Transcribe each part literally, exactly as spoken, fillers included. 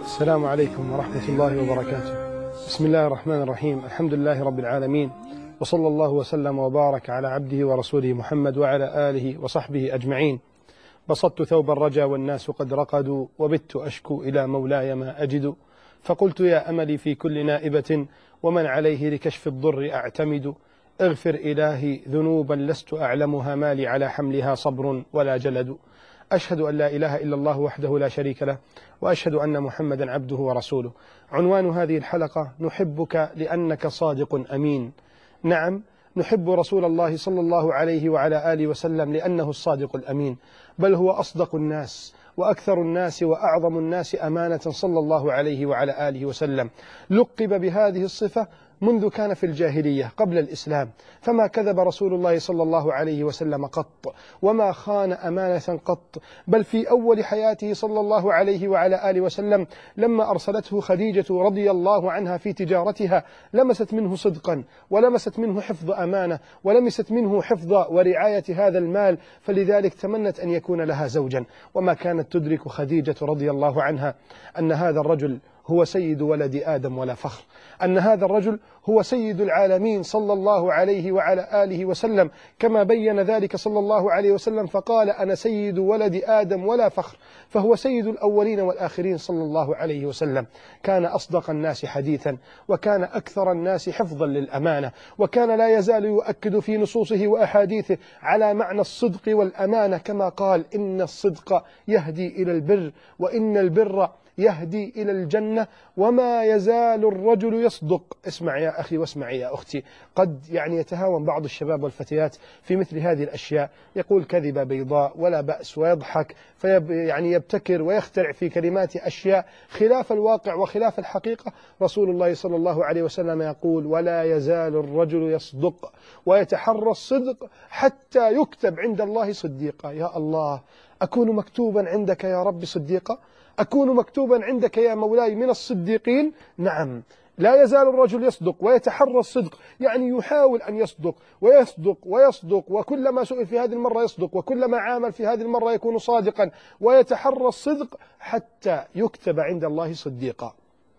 السلام عليكم ورحمة الله وبركاته. بسم الله الرحمن الرحيم. الحمد لله رب العالمين، وصلى الله وسلم وبارك على عبده ورسوله محمد وعلى آله وصحبه أجمعين. بسطت ثوب الرجا والناس قد رقدوا، وبت أشكو إلى مولاي ما أجد، فقلت يا أملي في كل نائبة، ومن عليه لكشف الضر أعتمد. اغفر إلهي ذنوبا لست أعلمها، ما لي على حملها صبر ولا جلد. أشهد أن لا إله إلا الله وحده لا شريك له، وأشهد أن محمدا عبده ورسوله. عنوان هذه الحلقة: نحبك لأنك صادق أمين. نعم، نحب رسول الله صلى الله عليه وعلى آله وسلم لأنه الصادق الأمين، بل هو أصدق الناس وأكثر الناس وأعظم الناس أمانة صلى الله عليه وعلى آله وسلم. لقب بهذه الصفة منذ كان في الجاهلية قبل الإسلام، فما كذب رسول الله صلى الله عليه وسلم قط، وما خان أمانة قط، بل في أول حياته صلى الله عليه وعلى آله وسلم لما أرسلته خديجة رضي الله عنها في تجارتها لمست منه صدقا، ولمست منه حفظ أمانة، ولمست منه حفظ ورعاية هذا المال، فلذلك تمنت أن يكون لها زوجا. وما كانت تدرك خديجة رضي الله عنها أن هذا الرجل هو سيد ولد آدم ولا فخر، أن هذا الرجل هو سيد العالمين صلى الله عليه وعلى آله وسلم، كما بين ذلك صلى الله عليه وسلم فقال: أنا سيد ولد آدم ولا فخر، فهو سيد الأولين والآخرين صلى الله عليه وسلم. كان أصدق الناس حديثا، وكان أكثر الناس حفظا للأمانة، وكان لا يزال يؤكد في نصوصه وأحاديثه على معنى الصدق والأمانة، كما قال: إن الصدق يهدي إلى البر، وإن البر يهدي إلى الجنة، وما يزال الرجل يصدق. اسمع يا أخي واسمعي يا أختي، قد يعني يتهاون بعض الشباب والفتيات في مثل هذه الأشياء، يقول كذبة بيضاء ولا بأس ويضحك، فيب يعني يبتكر ويخترع في كلمات أشياء خلاف الواقع وخلاف الحقيقة. رسول الله صلى الله عليه وسلم يقول: ولا يزال الرجل يصدق ويتحرى الصدق حتى يكتب عند الله صديقا. يا الله، أكون مكتوبا عندك يا رب صديقا؟ أكون مكتوبا عندك يا مولاي من الصديقين؟ نعم، لا يزال الرجل يصدق ويتحرى الصدق، يعني يحاول أن يصدق ويصدق ويصدق، وكلما سئل في هذه المرة يصدق، وكلما عامل في هذه المرة يكون صادقا، ويتحرى الصدق حتى يكتب عند الله صديقا.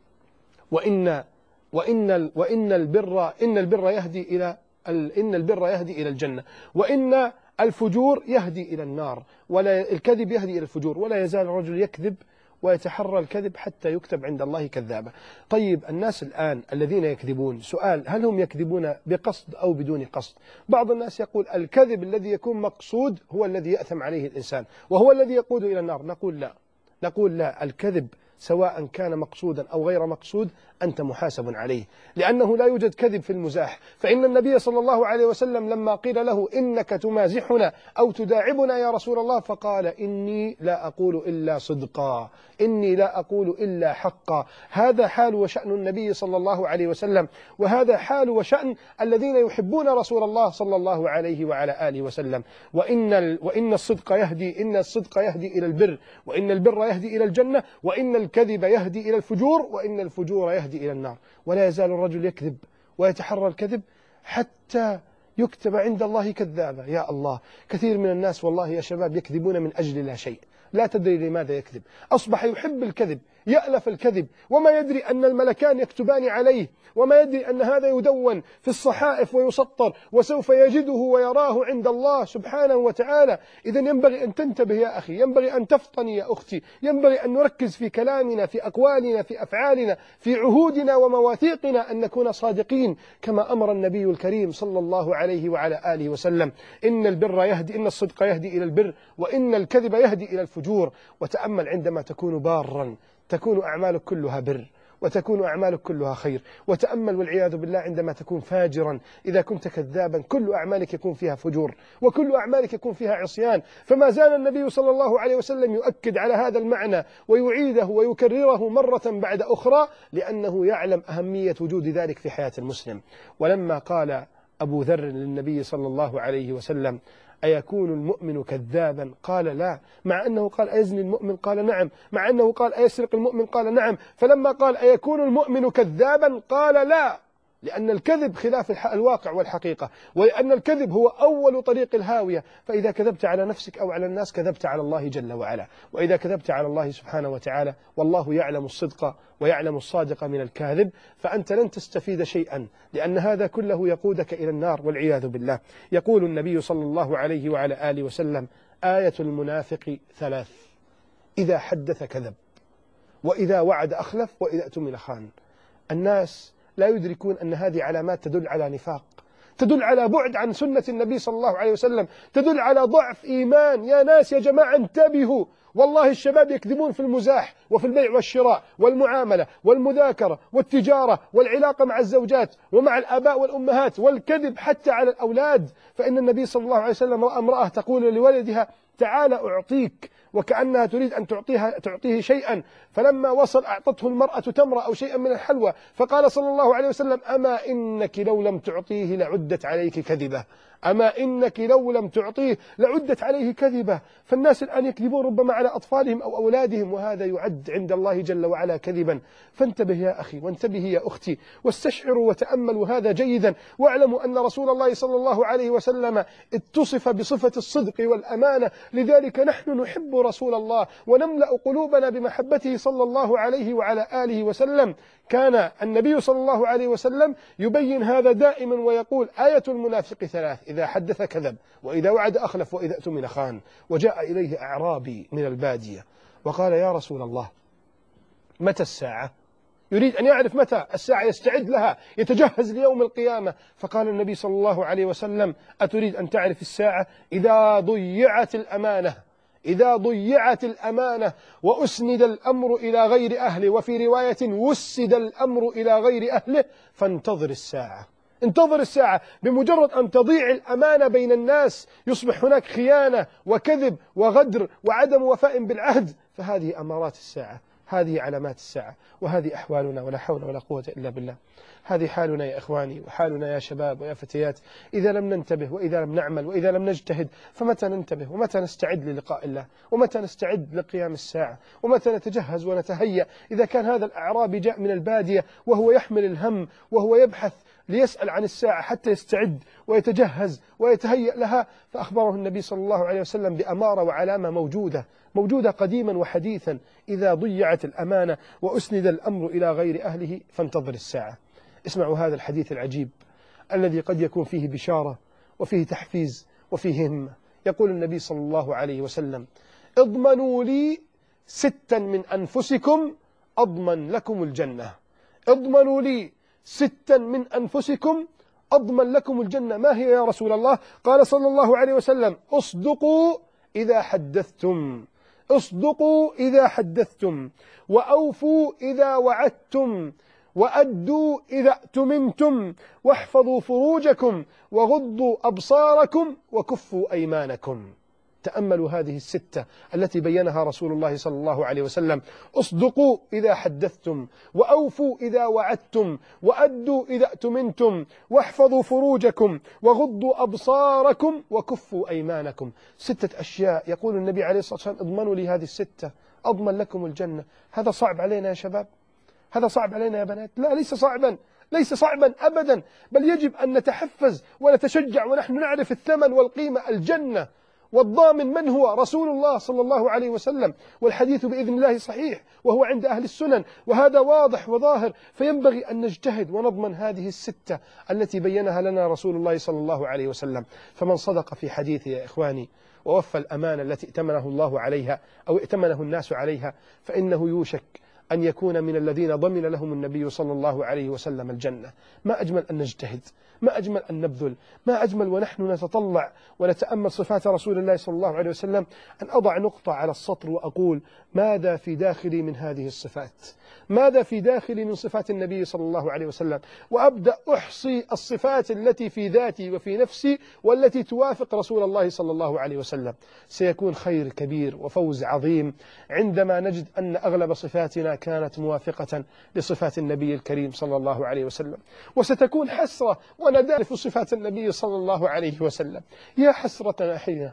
وإن وإن وإن البر إن البر يهدي إلى إن البر يهدي إلى الجنة، وإن الفجور يهدي إلى النار، ولا الكذب يهدي إلى الفجور. ولا يزال الرجل يكذب ويتحرى الكذب حتى يكتب عند الله كذابا. طيب، الناس الآن الذين يكذبون، سؤال: هل هم يكذبون بقصد أو بدون قصد؟ بعض الناس يقول الكذب الذي يكون مقصود هو الذي يأثم عليه الإنسان، وهو الذي يقود إلى النار. نقول لا، نقول لا، الكذب سواء كان مقصودا أو غير مقصود أنت محاسب عليه، لأنه لا يوجد كذب في المزاح. فإن النبي صلى الله عليه وسلم لما قيل له: إنك تمازحنا أو تداعبنا يا رسول الله، فقال: إني لا أقول إلا صدقا، إني لا أقول إلا حقا. هذا حال وشأن النبي صلى الله عليه وسلم، وهذا حال وشأن الذين يحبون رسول الله صلى الله عليه وعلى آله وسلم. وإن وإن الصدق يهدي إن الصدق يهدي إلى البر، وإن البر يهدي إلى الجنة، وإن الكذب يهدي إلى الفجور، وإن الفجور يهدي إلى النار. ولا يزال الرجل يكذب ويتحرى الكذب حتى يكتب عند الله كذابا. يا الله، كثير من الناس والله يا شباب يكذبون من أجل لا شيء، لا تدري لماذا يكذب. أصبح يحب الكذب، يألف الكذب، وما يدري أن الملكان يكتبان عليه، وما يدري أن هذا يدون في الصحائف ويسطر، وسوف يجده ويراه عند الله سبحانه وتعالى. إذن ينبغي أن تنتبه يا أخي، ينبغي أن تفطني يا أختي، ينبغي أن نركز في كلامنا، في أقوالنا، في أفعالنا، في عهودنا ومواثيقنا، أن نكون صادقين كما أمر النبي الكريم صلى الله عليه وعلى آله وسلم. إن البر يهدي إن الصدق يهدي إلى البر، وإن الكذب يهدي إلى الفجور. وتأمل عندما تكون بارا تكون أعمالك كلها بر، وتكون أعمالك كلها خير. وتأمل والعياذ بالله عندما تكون فاجرا، إذا كنت كذابا كل أعمالك يكون فيها فجور، وكل أعمالك يكون فيها عصيان. فما زال النبي صلى الله عليه وسلم يؤكد على هذا المعنى ويعيده ويكرره مرة بعد أخرى، لأنه يعلم أهمية وجود ذلك في حياة المسلم. ولما قال أبو ذر للنبي صلى الله عليه وسلم: أيكون المؤمن كذابا؟ قال: لا. مع أنه قال: أيزني المؤمن؟ قال: نعم. مع أنه قال: أيسرق المؤمن؟ قال: نعم. فلما قال: أيكون المؤمن كذابا؟ قال: لا، لأن الكذب خلاف الواقع والحقيقة، ولأن الكذب هو أول طريق الهاوية. فإذا كذبت على نفسك أو على الناس كذبت على الله جل وعلا، وإذا كذبت على الله سبحانه وتعالى والله يعلم الصدق ويعلم الصادق من الكاذب، فأنت لن تستفيد شيئا، لأن هذا كله يقودك إلى النار والعياذ بالله. يقول النبي صلى الله عليه وعلى آله وسلم: آية المنافق ثلاث: إذا حدث كذب، وإذا وعد أخلف، وإذا اؤتمن خان. الناس لا يدركون أن هذه علامات تدل على نفاق، تدل على بعد عن سنة النبي صلى الله عليه وسلم، تدل على ضعف إيمان. يا ناس، يا جماعة، انتبهوا. والله الشباب يكذبون في المزاح وفي البيع والشراء والمعاملة والمذاكرة والتجارة والعلاقة مع الزوجات ومع الآباء والأمهات، والكذب حتى على الأولاد. فإن النبي صلى الله عليه وسلم رأى امرأة تقول لولدها: تعال أعطيك، وكأنها تريد أن تعطيها تعطيه شيئا، فلما وصل أعطته المرأة تمرة أو شيئا من الحلوى، فقال صلى الله عليه وسلم: أما إنك لو لم تعطيه لعدت عليك كذبة، أما إنك لو لم تعطيه لعدت عليه كذبة. فالناس الآن يكذبون ربما على أطفالهم أو أولادهم، وهذا يعد عند الله جل وعلا كذبا. فانتبه يا أخي، وانتبه يا أختي، واستشعروا وتأملوا هذا جيدا، واعلموا أن رسول الله صلى الله عليه وسلم اتصف بصفة الصدق والأمانة. لذلك نحن نحب رسول الله ونملأ قلوبنا بمحبته صلى الله عليه وعلى آله وسلم. كان النبي صلى الله عليه وسلم يبين هذا دائما ويقول: آية المنافق ثلاث: إذا حدث كذب، وإذا وعد أخلف، وإذا اؤتمن خان. وجاء إليه أعرابي من البادية وقال: يا رسول الله، متى الساعة؟ يريد أن يعرف متى الساعة، يستعد لها، يتجهز ليوم القيامة. فقال النبي صلى الله عليه وسلم: أتريد أن تعرف الساعة؟ إذا ضيعت الأمانة، إذا ضيعت الأمانة وأسند الأمر إلى غير أهله، وفي رواية وسد الأمر إلى غير أهله، فانتظر الساعة. انتظر الساعة. بمجرد أن تضيع الأمانة بين الناس يصبح هناك خيانة وكذب وغدر وعدم وفاء بالعهد، فهذه أمارات الساعة، هذه علامات الساعة، وهذه أحوالنا، ولا حول ولا قوة إلا بالله. هذه حالنا يا إخواني، وحالنا يا شباب ويا فتيات. إذا لم ننتبه، وإذا لم نعمل، وإذا لم نجتهد، فمتى ننتبه؟ ومتى نستعد للقاء الله؟ ومتى نستعد لقيام الساعة؟ ومتى نتجهز ونتهيأ؟ إذا كان هذا الأعرابي جاء من البادية وهو يحمل الهم وهو يبحث ليسأل عن الساعة حتى يستعد ويتجهز ويتهيأ لها، فأخبره النبي صلى الله عليه وسلم بأمارة وعلامة موجودة موجودة قديما وحديثا: إذا ضيعت الأمانة وأسند الأمر إلى غير أهله فانتظر الساعة. اسمعوا هذا الحديث العجيب الذي قد يكون فيه بشارة وفيه تحفيز وفيه همة. يقول النبي صلى الله عليه وسلم: اضمنوا لي ستا من أنفسكم أضمن لكم الجنة. اضمنوا لي ستا من أنفسكم أضمن لكم الجنة. ما هي يا رسول الله؟ قال صلى الله عليه وسلم: اصدقوا إذا حدثتم، اصدقوا إذا حدثتم، وأوفوا إذا وعدتم، وأدوا إذا اؤتمنتم، واحفظوا فروجكم، وغضوا أبصاركم، وكفوا أيمانكم. تأملوا هذه الستة التي بينها رسول الله صلى الله عليه وسلم: اصدقوا إذا حدثتم، وأوفوا إذا وعدتم، وأدوا إذا اؤتمنتم، واحفظوا فروجكم، وغضوا أبصاركم، وكفوا أيمانكم. ستة أشياء يقول النبي عليه الصلاة والسلام: اضمنوا لي هذه الستة أضمن لكم الجنة. هذا صعب علينا يا شباب؟ هذا صعب علينا يا بنات؟ لا، ليس صعبا، ليس صعبا أبدا، بل يجب أن نتحفز ونتشجع ونحن نعرف الثمن والقيمة. الجنة والضامن من هو؟ رسول الله صلى الله عليه وسلم، والحديث بإذن الله صحيح وهو عند أهل السنن، وهذا واضح وظاهر. فينبغي أن نجتهد ونضمن هذه الستة التي بينها لنا رسول الله صلى الله عليه وسلم. فمن صدق في حديثه يا إخواني ووفى الأمانة التي ائتمنه الله عليها أو ائتمنه الناس عليها، فإنه يوشك أن يكون من الذين ضمن لهم النبي صلى الله عليه وسلم الجنة. ما أجمل أن نجتهد، ما أجمل أن نبذل، ما أجمل ونحن نتطلع ونتأمل صفات رسول الله صلى الله عليه وسلم أن أضع نقطة على السطر وأقول: ماذا في داخلي من هذه الصفات؟ ماذا في داخلي من صفات النبي صلى الله عليه وسلم؟ وأبدأ أحصي الصفات التي في ذاتي وفي نفسي والتي توافق رسول الله صلى الله عليه وسلم. سيكون خير كبير وفوز عظيم عندما نجد أن أغلب صفاتنا كانت موافقة لصفات النبي الكريم صلى الله عليه وسلم. وستكون حسرة وندامة في صفات النبي صلى الله عليه وسلم. يا حسرة حين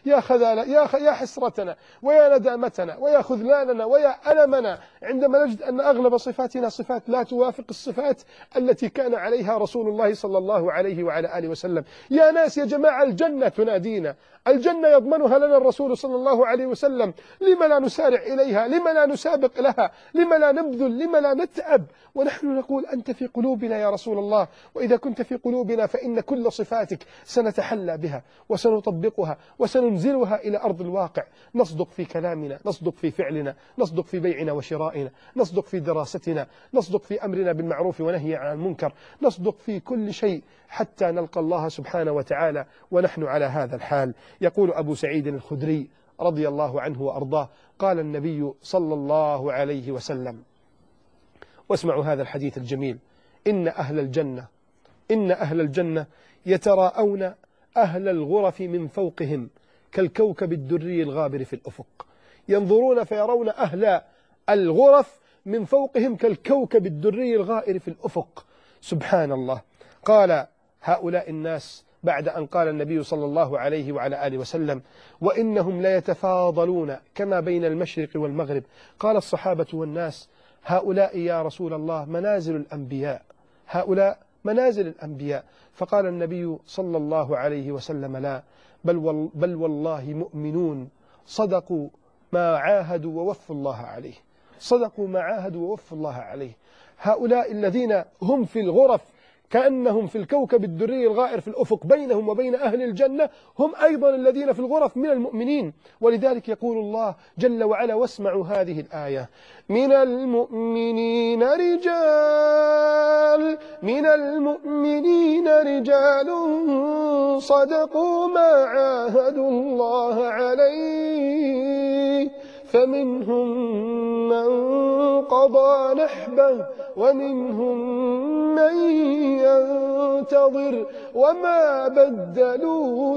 يا خذالة، يا, خ... يا حسرتنا ويا ندامتنا ويا خذلاننا ويا ألمنا عندما نجد أن أغلب صفاتنا صفات لا توافق الصفات التي كان عليها رسول الله صلى الله عليه وعلى آله وسلم. يا ناس، يا جماعة، الجنة تنادينا، الجنة يضمنها لنا الرسول صلى الله عليه وسلم، لما لا نسارع إليها؟ لما لا نسابق لها؟ لما لا نبذل؟ لما لا نتعب؟ ونحن نقول أنت في قلوبنا يا رسول الله، وإذا كنت في قلوبنا فإن كل صفاتك سنتحلى بها وسنطبقها وسننزلها إلى أرض الواقع. نصدق في كلامنا، نصدق في فعلنا، نصدق في بيعنا وشرائنا، نصدق في دراستنا، نصدق في أمرنا بالمعروف ونهي عن المنكر، نصدق في كل شيء حتى نلقى الله سبحانه وتعالى ونحن على هذا الحال. يقول أبو سعيد الخدري رضي الله عنه وأرضاه: قال النبي صلى الله عليه وسلم، واسمعوا هذا الحديث الجميل: إن أهل الجنة إن أهل الجنة يتراءون أهل الغرف من فوقهم كالكوكب الدري الغابر في الأفق. ينظرون فيرون أهل الغرف من فوقهم كالكوكب الدري الغائر في الأفق. سبحان الله. قال هؤلاء الناس بعد أن قال النبي صلى الله عليه وعلى آله وسلم: وإنهم ليتفاضلون كما بين المشرق والمغرب. قال الصحابة والناس: هؤلاء يا رسول الله منازل الأنبياء، هؤلاء منازل الأنبياء. فقال النبي صلى الله عليه وسلم: لا، بل, وال بل والله مؤمنون صدقوا ما عاهدوا ووفوا الله عليه، صدقوا ما عاهدوا ووفوا الله عليه. هؤلاء الذين هم في الغرف كأنهم في الكوكب الدري الغائر في الأفق بينهم وبين أهل الجنة، هم أيضا الذين في الغرف من المؤمنين. ولذلك يقول الله جل وعلا: واسمعوا هذه الآية: من المؤمنين رجال من المؤمنين رجال صدقوا ما عاهدوا الله عليه فمنهم من قضى نحبه ومنهم من ينتظر وما بدلوا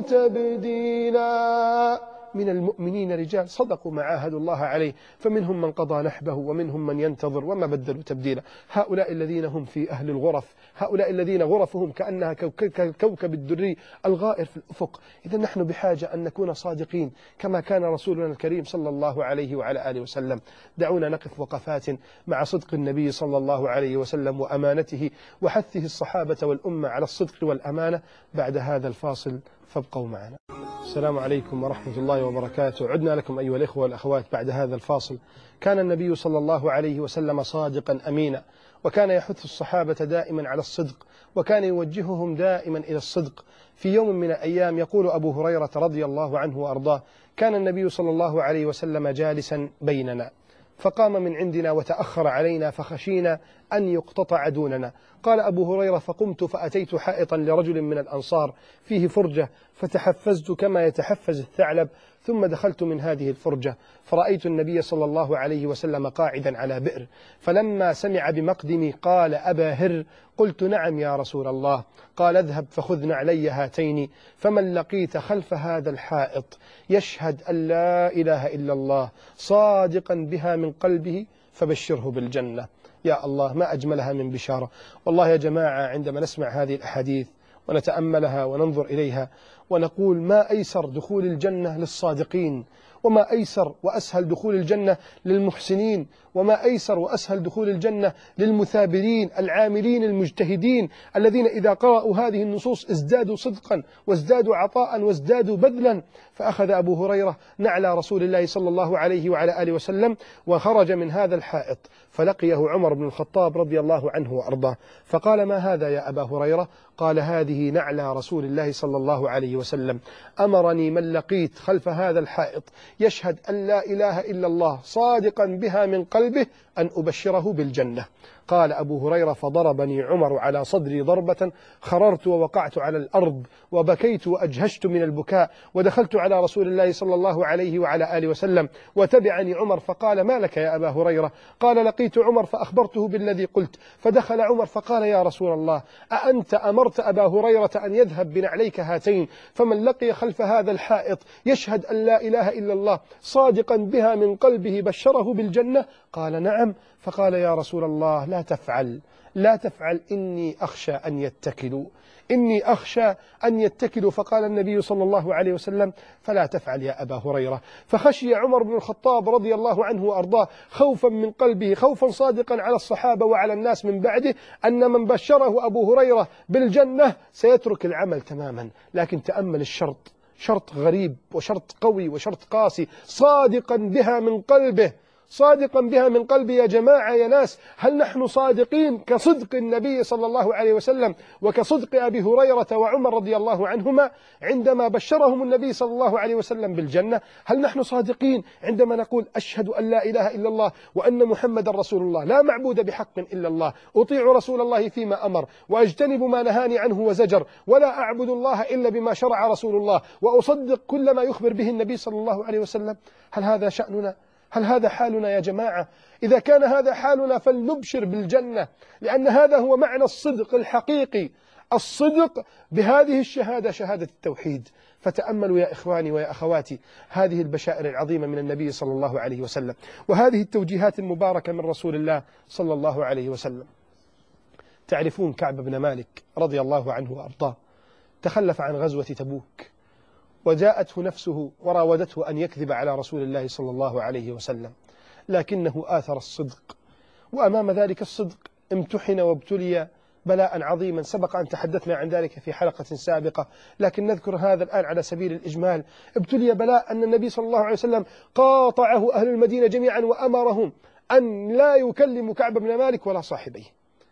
تبديلا. من المؤمنين رجال صدقوا ما عاهدوا الله عليه فمنهم من قضى نحبه ومنهم من ينتظر وما بدلوا تبديلا. هؤلاء الذين هم في أهل الغرف، هؤلاء الذين غرفهم كأنها كوكب الدري الغائر في الأفق. إذا نحن بحاجة أن نكون صادقين كما كان رسولنا الكريم صلى الله عليه وعلى آله وسلم. دعونا نقف وقفات مع صدق النبي صلى الله عليه وسلم وأمانته وحثه الصحابة والأمة على الصدق والأمانة. بعد هذا الفاصل فابقوا معنا. السلام عليكم ورحمة الله وبركاته. عدنا لكم أيها الإخوة والأخوات بعد هذا الفاصل. كان النبي صلى الله عليه وسلم صادقا أمينا، وكان يحث الصحابة دائما على الصدق، وكان يوجههم دائما إلى الصدق. في يوم من الأيام يقول أبو هريرة رضي الله عنه وأرضاه: كان النبي صلى الله عليه وسلم جالسا بيننا، فقام من عندنا وتأخر علينا فخشينا أن يقتطع دوننا. قال أبو هريرة: فقمت فأتيت حائطا لرجل من الأنصار فيه فرجة، فتحفزت كما يتحفز الثعلب، ثم دخلت من هذه الفرجة فرأيت النبي صلى الله عليه وسلم قاعدا على بئر، فلما سمع بمقدمي قال: أبا هر؟ قلت: نعم يا رسول الله. قال: اذهب فخذ نعلي هاتين، فمن لقيت خلف هذا الحائط يشهد أن لا إله إلا الله صادقا بها من قلبه فبشره بالجنة. يا الله، ما أجملها من بشارة. والله يا جماعة، عندما نسمع هذه الأحاديث ونتأملها وننظر إليها ونقول ما أيسر دخول الجنة للصادقين، وما أيسر وأسهل دخول الجنة للمحسنين، وما أيسر وأسهل دخول الجنة للمثابرين العاملين المجتهدين الذين إذا قرأوا هذه النصوص ازدادوا صدقا وازدادوا عطاء وازدادوا بذلا. فأخذ أبو هريرة نعلى رسول الله صلى الله عليه وعلى آله وسلم وخرج من هذا الحائط، فلقيه عمر بن الخطاب رضي الله عنه وأرضاه، فقال: ما هذا يا أبا هريرة؟ قال: هذه نعلى رسول الله صلى الله عليه وسلم، أمرني من لقيت خلف هذا الحائط يشهد أن لا إله إلا الله صادقا بها من قلبه أن أبشره بالجنة. قال أبو هريرة: فضربني عمر على صدري ضربة خررت ووقعت على الأرض وبكيت وأجهشت من البكاء، ودخلت على رسول الله صلى الله عليه وعلى آله وسلم وتبعني عمر فقال: ما لك يا أبا هريرة؟ قال: لقيت عمر فأخبرته بالذي قلت. فدخل عمر فقال: يا رسول الله، أأنت أمرت أبا هريرة أن يذهب بنعليك هاتين، فمن لقي خلف هذا الحائط يشهد أن لا إله إلا الله صادقا بها من قلبه بشره بالجنة؟ قال نعم. فقال يا رسول الله لا تفعل لا تفعل إني أخشى أن يتكلوا إني أخشى أن يتكلوا. فقال النبي صلى الله عليه وسلم فلا تفعل يا أبا هريرة. فخشي عمر بن الخطاب رضي الله عنه وأرضاه خوفا من قلبه، خوفا صادقا على الصحابة وعلى الناس من بعده، أن من بشره أبو هريرة بالجنة سيترك العمل تماما. لكن تأمل الشرط، شرط غريب وشرط قوي وشرط قاسي، صادقا بها من قلبه، صادقا بها من قلبي. يا جماعة يا ناس، هل نحن صادقين كصدق النبي صلى الله عليه وسلم وكصدق أبي هريرة وعمر رضي الله عنهما عندما بشرهم النبي صلى الله عليه وسلم بالجنة؟ هل نحن صادقين عندما نقول أشهد أن لا إله إلا الله وأن محمد رسول الله، لا معبود بحق إلا الله، أطيع رسول الله فيما أمر وأجتنب ما نهاني عنه وزجر، ولا أعبد الله إلا بما شرع رسول الله، وأصدق كل ما يخبر به النبي صلى الله عليه وسلم؟ هل هذا شأننا؟ هل هذا حالنا يا جماعة؟ إذا كان هذا حالنا فلنبشر بالجنة، لأن هذا هو معنى الصدق الحقيقي، الصدق بهذه الشهادة، شهادة التوحيد. فتأملوا يا إخواني ويا أخواتي هذه البشائر العظيمة من النبي صلى الله عليه وسلم، وهذه التوجيهات المباركة من رسول الله صلى الله عليه وسلم. تعرفون كعب بن مالك رضي الله عنه وأرضاه تخلف عن غزوة تبوك، وجاءته نفسه وراودته أن يكذب على رسول الله صلى الله عليه وسلم، لكنه آثر الصدق، وأمام ذلك الصدق امتحن وابتلي بلاء عظيما سبق أن تحدثنا عن ذلك في حلقة سابقة، لكن نذكر هذا الآن على سبيل الإجمال. ابتلي بلاء أن النبي صلى الله عليه وسلم قاطعه أهل المدينة جميعا وأمرهم أن لا يكلموا كعب بن مالك ولا صاحبيه.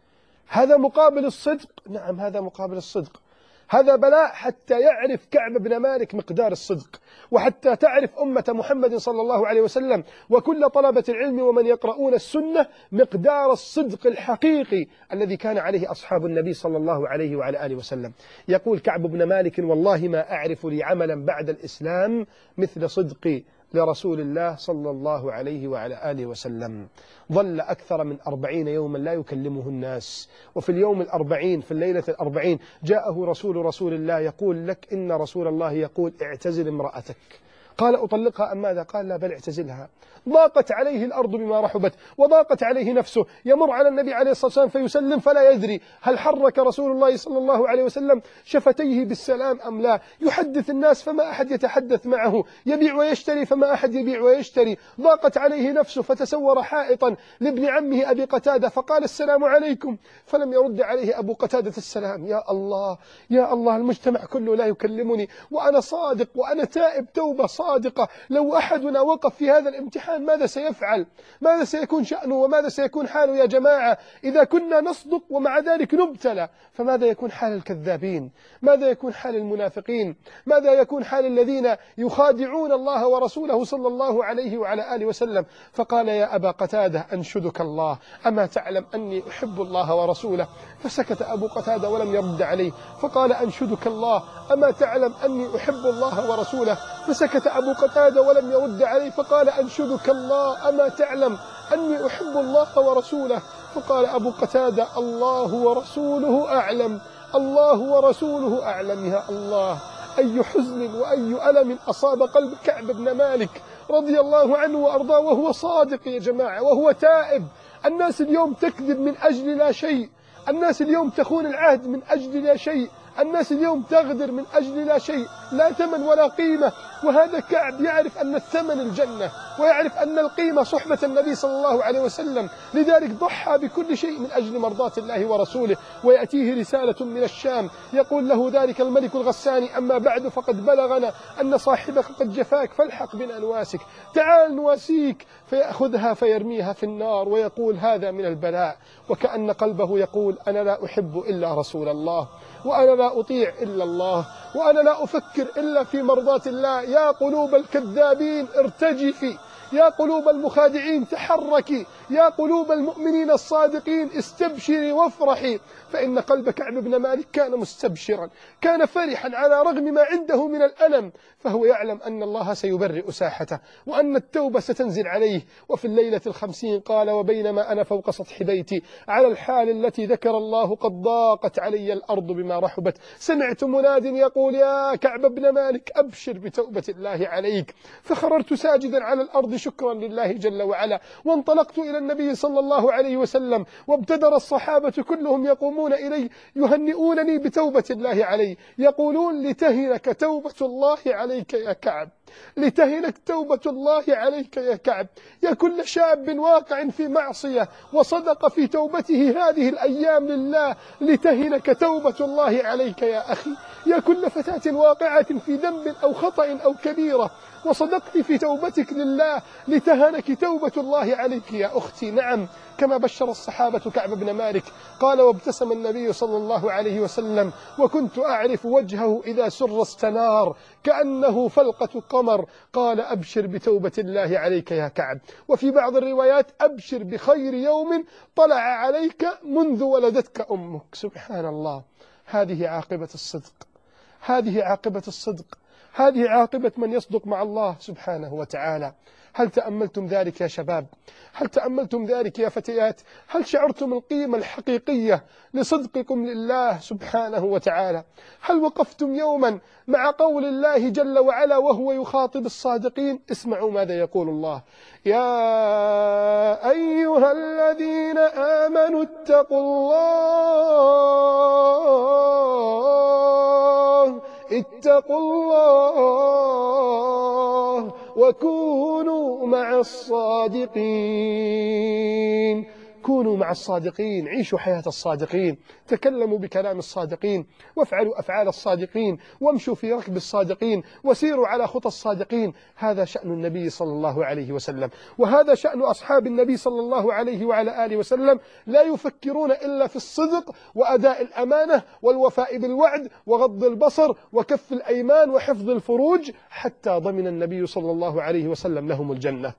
هذا مقابل الصدق؟ نعم، هذا مقابل الصدق. هذا بلاء حتى يعرف كعب بن مالك مقدار الصدق، وحتى تعرف أمة محمد صلى الله عليه وسلم وكل طلبة العلم ومن يقرؤون السنة مقدار الصدق الحقيقي الذي كان عليه أصحاب النبي صلى الله عليه وعلى آله وسلم. يقول كعب بن مالك والله ما أعرف لي عملا بعد الإسلام مثل صدقي لرسول الله صلى الله عليه وعلى آله وسلم. ظل أكثر من أربعين يوما لا يكلمه الناس، وفي اليوم الأربعين في الليلة الأربعين جاءه رسول رسول الله يقول لك إن رسول الله يقول اعتزل امرأتك. قال أطلقها أم ماذا؟ قال لا، بل اعتزلها. ضاقت عليه الأرض بما رحبت وضاقت عليه نفسه، يمر على النبي عليه الصلاة والسلام فيسلم فلا يدري هل حرك رسول الله صلى الله عليه وسلم شفتيه بالسلام أم لا، يحدث الناس فما أحد يتحدث معه، يبيع ويشتري فما أحد يبيع ويشتري. ضاقت عليه نفسه فتسور حائطا لابن عمه أبي قتادة فقال السلام عليكم، فلم يرد عليه أبو قتادة السلام. يا الله يا الله، المجتمع كله لا يكلمني وأنا صادق وأنا تائب توبة صادقة. لو أحدنا وقف في هذا الامتحان ماذا سيفعل؟ ماذا سيكون شأنه وماذا سيكون حاله يا جماعة؟ إذا كنا نصدق ومع ذلك نبتلى فماذا يكون حال الكذابين؟ ماذا يكون حال المنافقين؟ ماذا يكون حال الذين يخادعون الله ورسوله صلى الله عليه وعلى آله وسلم؟ فقال يا أبا قتادة أنشدك الله أما تعلم أني أحب الله ورسوله؟ فسكت أبو قتادة ولم يرد عليه. فقال أنشدك الله أما تعلم أني أحب الله ورسوله؟ فسكت أبو قتادة ولم يرد عليه. فقال أنشدك الله أما تعلم أني أحب الله ورسوله؟ فقال أبو قتادة الله ورسوله أعلم، الله ورسوله أعلم. يا الله، أي حزن وأي ألم أصاب قلب كعب بن مالك رضي الله عنه وأرضاه وهو صادق يا جماعة وهو تائب. الناس اليوم تكذب من أجل لا شيء، الناس اليوم تخون العهد من أجل لا شيء، الناس اليوم تغدر من أجل لا شيء، لا ثمن ولا قيمة. وهذا كعب يعرف أن الثمن الجنة، ويعرف أن القيمة صحبة النبي صلى الله عليه وسلم، لذلك ضحى بكل شيء من أجل مرضاة الله ورسوله. ويأتيه رسالة من الشام يقول له ذلك الملك الغساني أما بعد فقد بلغنا أن صاحبك قد جفاك فالحق بنا نواسك، تعال نواسيك. فيأخذها فيرميها في النار ويقول هذا من البلاء، وكأن قلبه يقول أنا لا أحب إلا رسول الله، وأنا لا أطيع إلا الله، وأنا لا أفكر إلا في مرضاة الله. يا قلوب الكذابين ارتجفي، يا قلوب المخادعين تحركي، يا قلوب المؤمنين الصادقين استبشري وافرحي، فإن قلب كعب بن مالك كان مستبشرا، كان فرحا على رغم ما عنده من الألم، فهو يعلم أن الله سيبرئ ساحته وأن التوبة ستنزل عليه. وفي الليلة الخمسين قال: وبينما أنا فوق سطح بيتي على الحال التي ذكر الله قد ضاقت علي الأرض بما رحبت، سمعت مناد يقول: يا كعب بن مالك أبشر بتوبة الله عليك. فخررت ساجدا على الأرض شكرا لله جل وعلا، وانطلقت إلى النبي صلى الله عليه وسلم، وابتدر الصحابة كلهم يقومون إلي يهنئونني بتوبة الله علي، يقولون: لتهنك توبة الله عليك يا كعب، لتهنك توبة الله عليك يا كعب. يا كل شاب واقع في معصية وصدق في توبته هذه الأيام لله، لتهنك توبة الله عليك يا أخي. يا كل فتاة واقعة في ذنب أو خطأ أو كبيرة وصدقت في توبتك لله، لتهنك توبة الله عليك يا أختي. نعم، كما بشر الصحابة كعب بن مالك. قال: وابتسم النبي صلى الله عليه وسلم وكنت أعرف وجهه إذا سر استنار كأنه فلقة قمر. قال: أبشر بتوبة الله عليك يا كعب. وفي بعض الروايات: أبشر بخير يوم طلع عليك منذ ولدتك أمك. سبحان الله، هذه عاقبة الصدق، هذه عاقبة الصدق، هذه عاقبة من يصدق مع الله سبحانه وتعالى. هل تأملتم ذلك يا شباب؟ هل تأملتم ذلك يا فتيات؟ هل شعرتم القيمة الحقيقية لصدقكم لله سبحانه وتعالى؟ هل وقفتم يوما مع قول الله جل وعلا وهو يخاطب الصادقين؟ اسمعوا ماذا يقول الله: يا أيها الذين آمنوا اتقوا الله اتقوا الله وكونوا مع الصادقين. كونوا مع الصادقين، عيشوا حياة الصادقين، تكلموا بكلام الصادقين، وافعلوا أفعال الصادقين، وامشوا في ركب الصادقين، وسيروا على خطى الصادقين. هذا شأن النبي صلى الله عليه وسلم، وهذا شأن أصحاب النبي صلى الله عليه وعلى آله وسلم. لا يفكرون إلا في الصدق وأداء الأمانة والوفاء بالوعد وغض البصر وكف الأيمان وحفظ الفروج، حتى ضمن النبي صلى الله عليه وسلم لهم الجنة.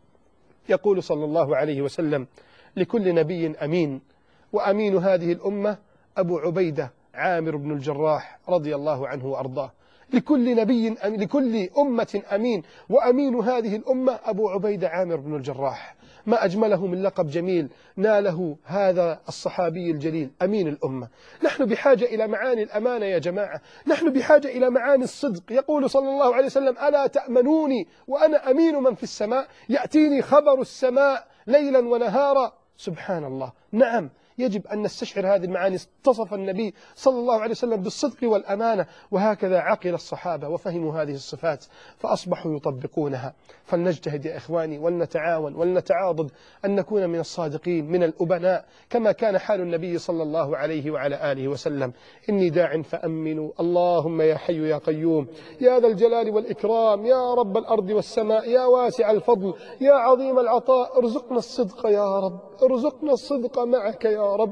يقول صلى الله عليه وسلم: لكل نبي أمين، وأمين هذه الأمة أبو عبيدة عامر بن الجراح رضي الله عنه وأرضاه. لكل نبي أمين، لكل أمة أمين، وأمين هذه الأمة أبو عبيدة عامر بن الجراح. ما أجمله من لقب جميل ناله هذا الصحابي الجليل، أمين الأمة. نحن بحاجة إلى معاني الأمانة يا جماعة، نحن بحاجة إلى معاني الصدق. يقول صلى الله عليه وسلم: ألا تأمنوني وأنا أمين من في السماء، يأتيني خبر السماء ليلا ونهارا. سبحان الله. نعم، يجب أن نستشعر هذه المعاني. اتصف النبي صلى الله عليه وسلم بالصدق والأمانة، وهكذا عقل الصحابة وفهموا هذه الصفات فأصبحوا يطبقونها. فلنجتهد يا إخواني، ولنتعاون ولنتعاضد أن نكون من الصادقين من الأبناء، كما كان حال النبي صلى الله عليه وعلى آله وسلم. إني داع فأمنوا، اللهم يا حي يا قيوم يا ذا الجلال والإكرام، يا رب الأرض والسماء، يا واسع الفضل، يا عظيم العطاء، ارزقنا الصدق يا رب، ارزقنا الصدق معك يا رب،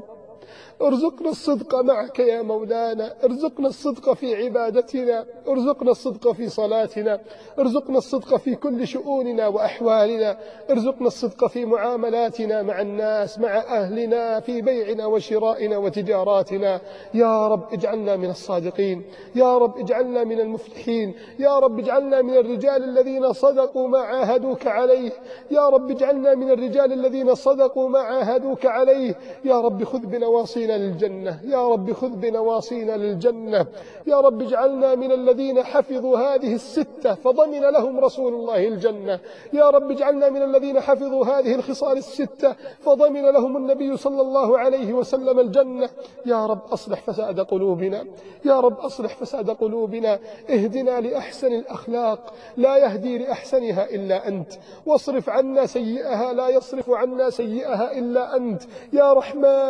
ارزقنا الصدق معك يا مولانا، ارزقنا الصدق في عبادتنا، ارزقنا الصدق في صلاتنا، ارزقنا الصدق في كل شؤوننا وأحوالنا، ارزقنا الصدق في معاملاتنا مع الناس، مع أهلنا، في بيعنا وشرائنا وتجاراتنا. يا رب اجعلنا من الصادقين، يا رب اجعلنا من المفلحين، يا رب اجعلنا من الرجال الذين صدقوا ما عاهدوك عليه، يا رب اجعلنا من الرجال الذين صدقوا ما عاهدوك عليه. يا رب خذ بنواصينا للجنة، يا رب خذ بنواصينا للجنة. يا رب اجعلنا من الذين حفظوا هذه الستة فضمن لهم رسول الله الجنة. يا رب اجعلنا من الذين حفظوا هذه الخصال الستة فضمن لهم النبي صلى الله عليه وسلم الجنة. يا رب أصلح فساد قلوبنا، يا رب أصلح فساد قلوبنا، اهدنا لأحسن الأخلاق لا يهدي لأحسنها إلا أنت، واصرف عنا سيئها لا يصرف عنا سيئها إلا أنت. يا رحمن يا رحمن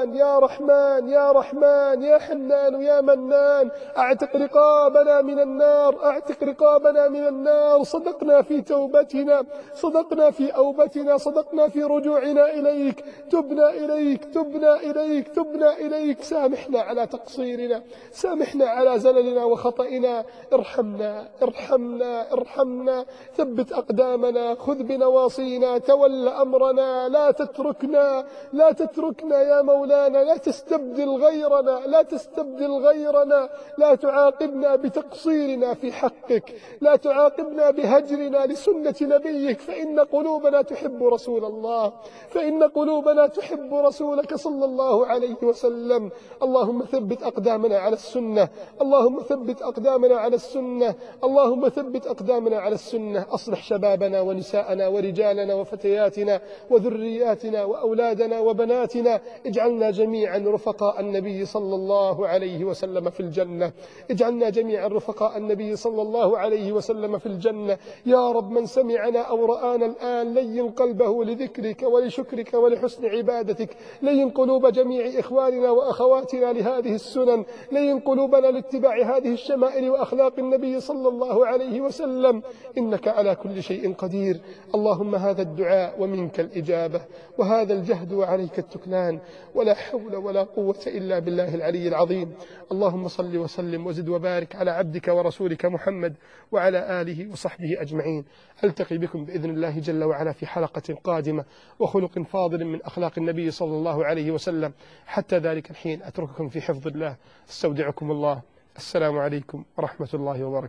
رحمن يا رحمن يا حنان يا منان، أعتق رقابنا من النار، أعتق رقابنا من النار. صدقنا في توبتنا، صدقنا في أوبتنا، صدقنا في رجوعنا إليك، تبنا إليك تبنا إليك تبنا إليك. سامحنا على تقصيرنا، سامحنا على زللنا وخطئنا، ارحمنا ارحمنا ارحمنا. ثبت أقدامنا، خذ بنواصينا، تول أمرنا، لا تتركنا لا تتركنا يا مولانا، لا تستبدل غيرنا لا تستبدل غيرنا. لا تعاقبنا بتقصيرنا في حقك، لا تعاقبنا بهجرنا لسنة نبيك، فإن قلوبنا تحب رسول الله، فإن قلوبنا تحب رسولك صلى الله عليه وسلم. اللهم ثبت أقدامنا على السنة، اللهم ثبت أقدامنا على السنة، اللهم ثبت أقدامنا على السنة. أصلح شبابنا ونساءنا ورجالنا وفتياتنا وذرياتنا وأولادنا وبناتنا. اجعلنا جميعا رفقاء النبي صلى الله عليه وسلم في الجنة، اجعلنا جميعا رفقاء النبي صلى الله عليه وسلم في الجنة. يا رب، من سمعنا أو رآنا الآن لين قلبه لذكرك ولشكرك ولحسن عبادتك، لين قلوب جميع إخواننا وأخواتنا لهذه السنن، لين قلوبنا لاتباع هذه الشمائل وأخلاق النبي صلى الله عليه وسلم، إنك على كل شيء قدير. اللهم هذا الدعاء ومنك الإجابة، وهذا الجهد وعليك التكلان، ولا حول ولا قوة إلا بالله العلي العظيم. اللهم صل وسلم وزد وبارك على عبدك ورسولك محمد وعلى آله وصحبه أجمعين. ألتقي بكم بإذن الله جل وعلا في حلقة قادمة وخلق فاضل من أخلاق النبي صلى الله عليه وسلم. حتى ذلك الحين أترككم في حفظ الله، استودعكم الله. السلام عليكم ورحمة الله وبركاته.